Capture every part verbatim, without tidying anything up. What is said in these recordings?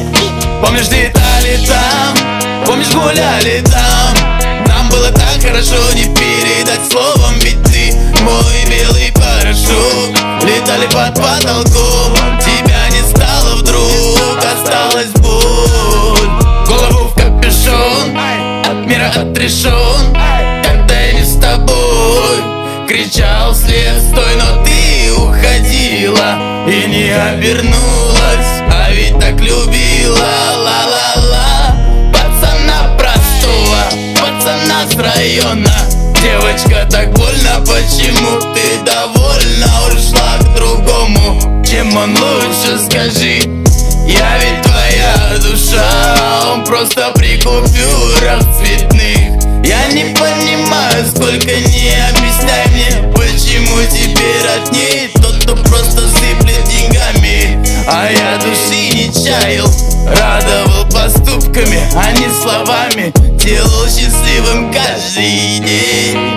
Помнишь, летали там, помнишь, гуляли там. Нам было так хорошо, не передать словом, ведь ты мой белый порошок. Летали под потолком, тебя не стало вдруг, осталась боль. Голову в капюшон, от мира отрешен, когда я не с тобой. Кричал вслед, стой, но ты уходила и не обернулась, а ведь так любила. Ла-ла-ла, пацана простого, пацана с района. Девочка, так больно, почему ты довольна? Ушла к другому, чем он лучше, скажи. Я ведь твоя душа, он просто при купюрах цветных. Я не понимаю, сколько, не объясняй мне, почему теперь родней тот, кто просто сыплет деньгами. А я души не чаял, радовал поступками, а не словами. Делал счастливым каждый день,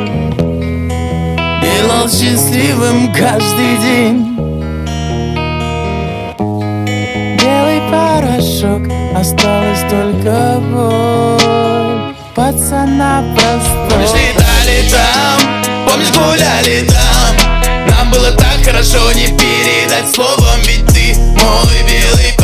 делал счастливым каждый день. Белый порошок, осталась только боль пацана простого. Помнишь, летали там, помнишь, гуляли там. Нам было так хорошо, не передать словом, ведь ты мой белый